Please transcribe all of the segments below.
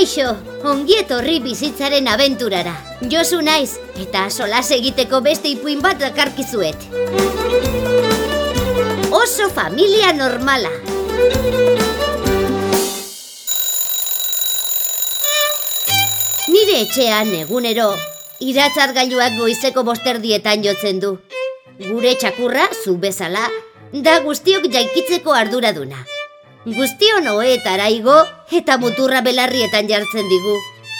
Kaixo, ongi etorri bizitzaren abenturara. Josu naiz, eta solas egiteko beste ipuin bat dakarkizuet. Oso familia normala. Nire etxean egunero, iratzargailuak goizeko 5:00 jotzen du. Gure txakurra, zu bezala, da guztiok jaikitzeko arduraduna. Guztion oheetara igo eta muturra belarrietan jartzen digu.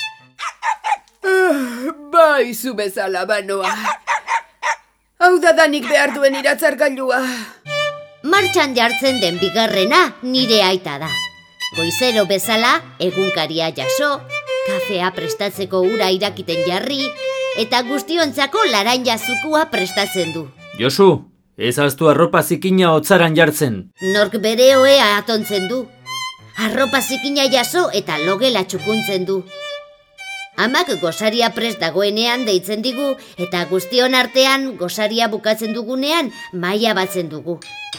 Bai, zu bezala banoa. Hau da danik behar duen iratzargailua. Martxan jartzen den bigarrena nire aita da. Goizero bezala egunkaria jaso, kafea prestatzeko ura irakiten jarri, eta guztiontzako laranja zukua prestatzen du. Josu, ez haztu arropa zikina hotzaran jartzen. Nork bere ohea atontzen du. Arropa zikina jaso eta logela txukuntzen du. Amak gosaria prest dagoenean deitzen digu, eta guztion artean gosaria bukatzen dugunean maila batzen dugu.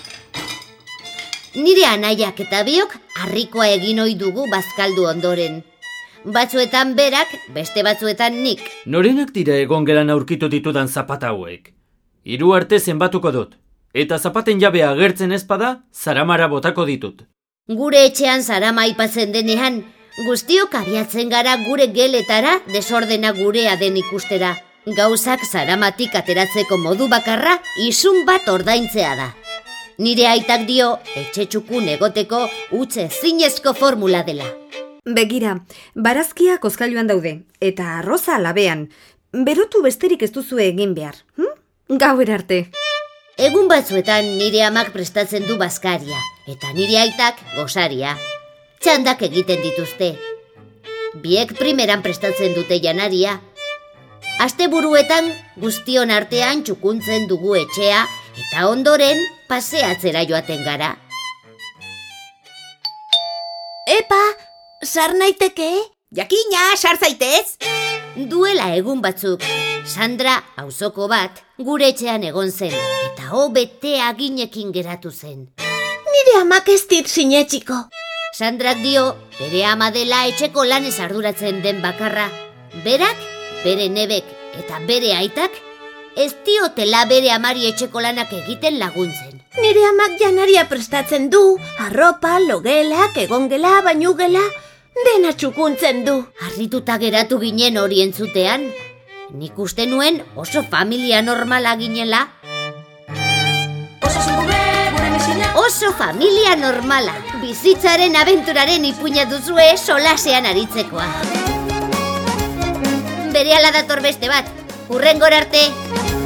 Nire anaiak eta biok harrikoa egin ohi dugu bazkaldu ondoren. Batzuetan berak, beste batzuetan nik. Norenak dira egongelan aurkitu ditudan zapata hauek? 3 arte zenbatuko dut, eta zapaten jabea agertzen ezpada, zaramara botako ditut. Gure etxean zarama aipatzen denean, guztiok abiatzen gara gure geletara desordena gurea den ikustera. Gauzak zaramatik ateratzeko modu bakarra isun bat ordaintzea da. Nire aitak dio, etxe txukun egoteko utze zinezko formula dela. Begira, barazkiak hozkailuan daude, eta arroza labean. Berotu besterik ez duzu egin behar. Gauer arte. Egun batzuetan nire amak prestatzen du bazkaria, eta nire aitak gosaria. Txandak egiten dituzte. Biek primeran prestatzen dute janaria. Asteburuetan guztion artean txukuntzen dugu etxea, eta ondoren paseatzera joaten gara. Epa, sar naiteke? Jakina, sar zaitez! Duela egun batzuk, Sandra, auzoko bat, gure etxean egon zen, eta bete aginekin geratu zen. Nire amak ez dit sinetxiko. Sandrak dio, bere ama dela etxeko lanez arduratzen den bakarra. Berak, bere nebek eta bere aitak, ez diotela bere amari etxeko lanak egiten laguntzen. Nire amak janaria prestatzen du, arropa, logelak, egongela, bainugela, dena txukuntzen du. Harrituta geratu ginen hori entzutean. Nik uste nuen oso familia normala ginela. Oso familia normala. Bizitzaren abenturaren ipuina duzue solasean aritzekoa. Berehala dator beste bat. Hurrengora arte.